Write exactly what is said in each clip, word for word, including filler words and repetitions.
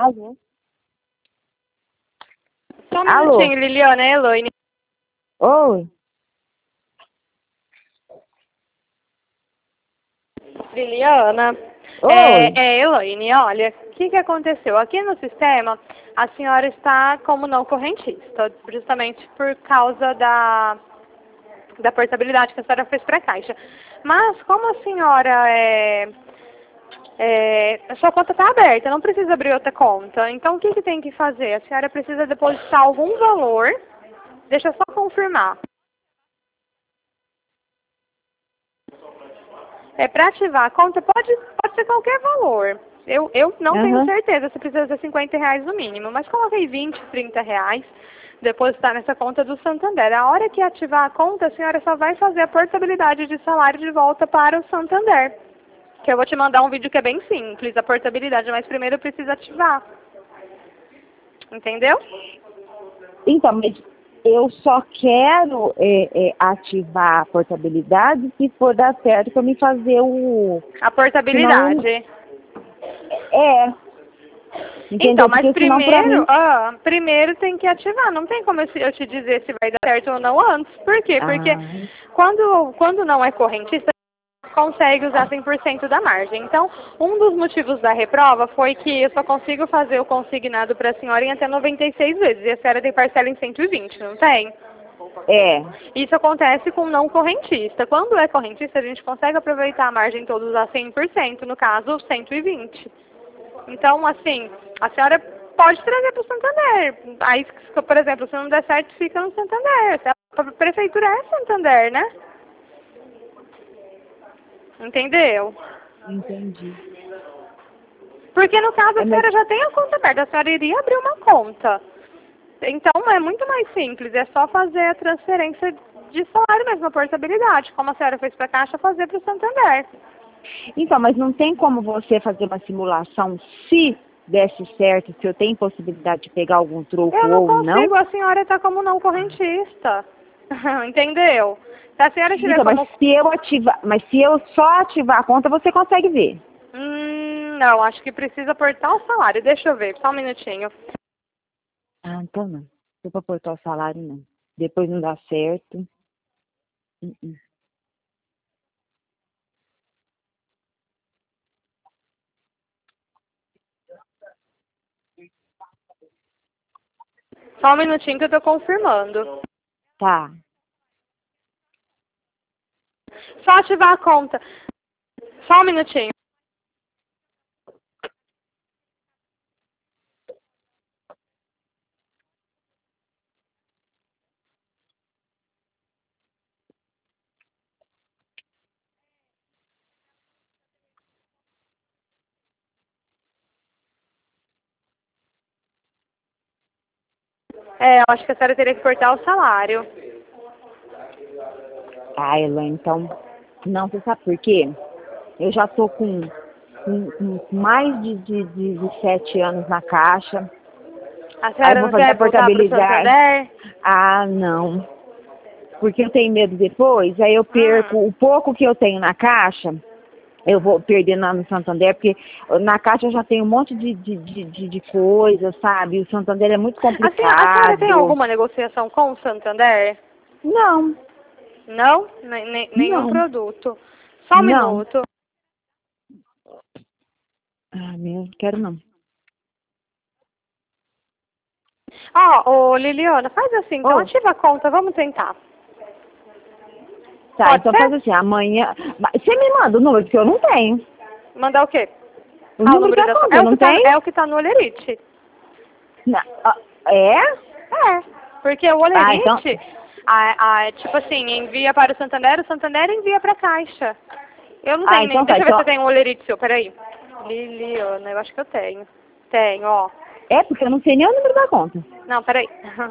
Alô? Só um Alô? minutinho, Liliana, é Elaine. Oi? Liliana, Oi? é, é Elaine, olha, o que, que aconteceu? Aqui no sistema, a senhora está como não correntista, justamente por causa da, da portabilidade que a senhora fez para a Caixa. Mas como a senhora é... É, a sua conta está aberta, não precisa abrir outra conta. Então, o que, que tem que fazer? A senhora precisa depositar algum valor. Deixa eu só confirmar. É, para ativar a conta, pode, pode ser qualquer valor. Eu, eu não tenho Aham. certeza se precisa ser cinquenta reais no mínimo, mas coloquei vinte, trinta reais, depositar nessa conta do Santander. A hora que ativar a conta, a senhora só vai fazer a portabilidade de salário de volta para o Santander. Que eu vou te mandar um vídeo que é bem simples, a portabilidade, mas primeiro precisa ativar. Entendeu? Então, mas eu só quero é, é, ativar a portabilidade se for dar certo para me fazer o... A Senão eu... portabilidade. É, Então, entendeu? mas Porque senão para primeiro, mim... ah, primeiro tem que ativar. Não tem como eu te eu te dizer se vai dar certo ou não antes. Por quê? Porque Ah, quando, quando não é correntista, consegue usar cem por cento da margem. Então, um dos motivos da reprova foi que eu só consigo fazer o consignado para a senhora em até noventa e seis vezes. E a senhora tem parcela em cento e vinte, não tem? é. Isso acontece com não correntista. Quando é correntista, a gente consegue aproveitar a margem toda usar cem por cento, no caso, cento e vinte. Então, assim, a senhora pode trazer para o Santander. Aí, por exemplo, se não der certo, fica no Santander. A prefeitura é Santander, né? Entendeu? Entendi. Porque no caso É, a mas... senhora já tem a conta aberta, a senhora iria abrir uma conta. Então é muito mais simples, é só fazer a transferência de salário mesmo, a portabilidade, como a senhora fez para a Caixa, fazer para o Santander. Então, mas não tem como você fazer uma simulação se desse certo, se eu tenho possibilidade de pegar algum troco Eu não ou não? consigo, a senhora está como não correntista. Entendeu? Se a senhora tiver Então, mas como... se eu ativar, mas se eu só ativar a conta, você consegue ver. Hum, não, acho que precisa aportar o salário. Deixa eu ver, só um minutinho. Ah, então não. Se eu for aportar o salário, não. Depois não dá certo. Uh -uh. Só um minutinho que eu estou confirmando. Tá. Só ativar a conta. Só um minutinho. É, eu acho que a senhora teria que cortar o salário. Ah, Ela, então... Não, você sabe por quê? Eu já tô com, com, com mais de, de, de, de sete anos na Caixa. A Aí eu senhora vou não fazer a quer voltar para o portabilidade. Santander? Ah, não. Porque eu tenho medo depois, aí eu perco Hum. o pouco que eu tenho na Caixa, eu vou perder na, no Santander, porque na Caixa eu já tenho um monte de, de, de, de de coisa, sabe? O Santander é muito A senhora, a senhora tem complicado. alguma negociação com o Santander? Não, Não? Nem, nem- nenhum não, produto. Só um não. minuto. Ah, meu, quero não. Ó, ô Liliana, faz assim, então Oh, ativa a conta, vamos tentar. tá, Pode então faz ser? assim, amanhã... Mas você me manda o número, porque eu não tenho. Mandar o quê? O Ah, o número número da da conta. conta, É eu o que não tá, tenho? é o que tá no Olerite. Não. Ah, é? É, porque o Ah, então... Olerite, a, a, tipo assim, envia para o Santander, o Santander envia para a Caixa. Eu não Ah, tenho nem. então tá, Deixa eu ver então... se eu tenho um Olerite seu, peraí. Liliana, eu acho que eu tenho. Tenho, ó. É, porque eu não sei nem o número da conta. Não, peraí.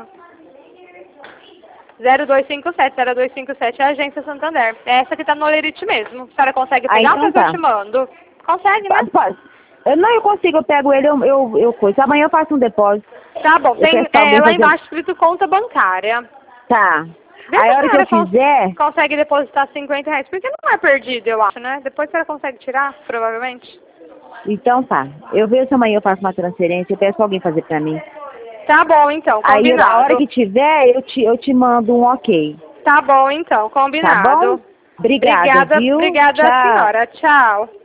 zero dois cinco sete, zero dois cinco sete é a agência Santander. É essa que tá no Olerite mesmo. A senhora consegue Ah, pegar ou então quer que eu tá. te mando? Consegue, né? Pode, pode. Eu, não, eu consigo, eu pego ele, eu, eu, eu coisa. Amanhã eu faço um depósito. Tá bom, Eu tem peço pra é, alguém lá fazer. embaixo escrito conta bancária. Tá. Vê se Aí a a hora que eu senhora cons fizer, consegue depositar cinquenta reais, porque não é perdido, eu acho, né? Depois a senhora consegue tirar, provavelmente. Então tá. Eu vejo se amanhã eu faço uma transferência, eu peço alguém fazer pra mim. Tá bom, então, Aí combinado. na hora que tiver, eu te, eu te mando um ok. Tá bom, então, combinado. Tá bom? Obrigada, Obrigada, viu? obrigada Tchau. senhora. Tchau.